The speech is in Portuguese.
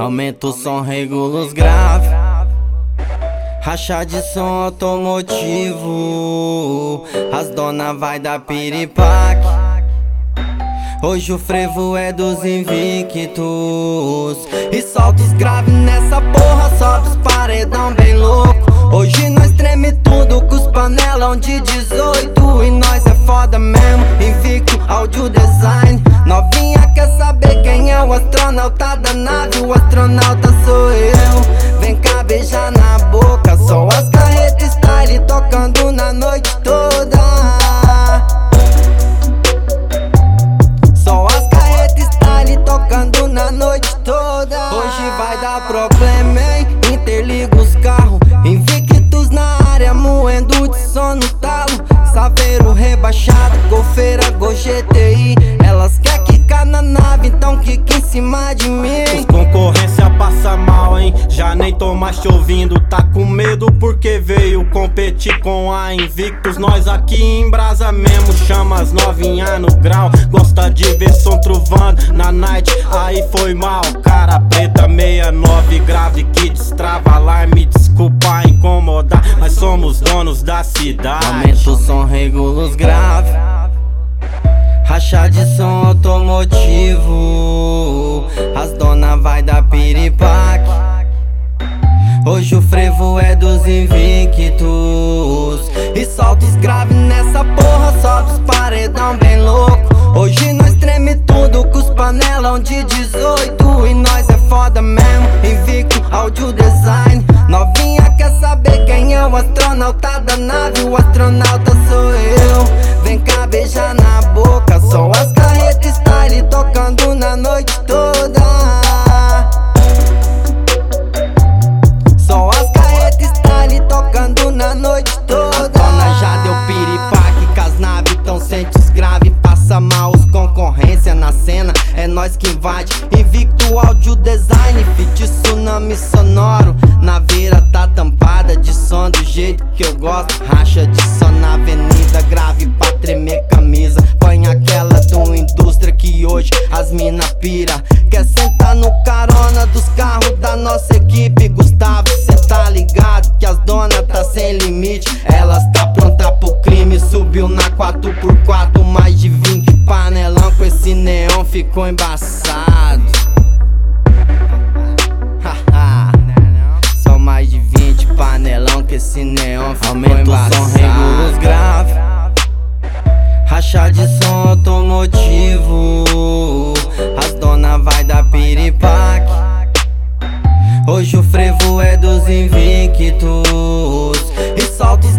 Aumenta o som, regula os grave. Racha de som automotivo, as dona vai dar piripaque. Hoje o frevo é dos invictos e solta os graves nessa porra, sobe os paredão bem louco. Hoje nós treme tudo com os panelão de 18 e nós é foda mesmo, invicto, áudio design. Novinha quer saber quem é o astronauta da nave, o astronauta sou eu. Vem cá beijar na boca, só as carretas style tocando na noite toda. Só as carretas style tocando na noite toda. Hoje vai dar problema, hein? Interliga os carros, invictos na área, moendo de som no talo. Saveiro rebaixado, golfeira, Gol GTI. Elas quer quicar na nave, então quica em cima de mim. Os concorrência passa mal, hein? Já nem tô mais te ouvindo. Tá com medo porque veio competir com a Invictus. Nós aqui em brasa mesmo, chama as novinha no grau. Gosta de ver som truvando na night, aí foi mal. Cara preta 69 grave que destrava alarme. Desculpa incomodar, mas somos donos da cidade. Aumenta o som, regula os grave. Racha de som automotivo, as dona vai dar piripaque. Hoje o frevo é dos invictos e solta os graves nessa porra, sobe os paredão bem louco. Hoje nós treme tudo com os panelão de 18 e nós é foda mesmo, invicto, áudio design. Novinha quer saber quem é o astronauta da nave, o astronauta sou eu. Vem cá beijar na boca, só as carretas style tocando na noite toda. Só as carretas style tocando na noite toda. A dona já deu piripaque, que as naves tão sente os grave. Passa mal os concorrência na cena, é nós que invade. Invicto, áudio design, fit tsunami sonoro. Naveira tá tampada de som do jeito que eu gosto. Racha de som na avenida, grave pra tremer camisa. Põe aquela do indústria que hoje as mina pira. Quer sentar no carona dos carros da nossa equipe, Gustavo, cê tá ligado que as dona tá sem limite. Elas tá pronta pro crime, subiu na 4x4, mais de 20 panelão com esse neon ficou embaçado. Só mais de 20 panelão com esse neon ficou embaçado. Aumenta o som, regula os grave. Racha de som automotivo, as dona vai dar piripaque. Hoje o frevo é dos invictos e solta os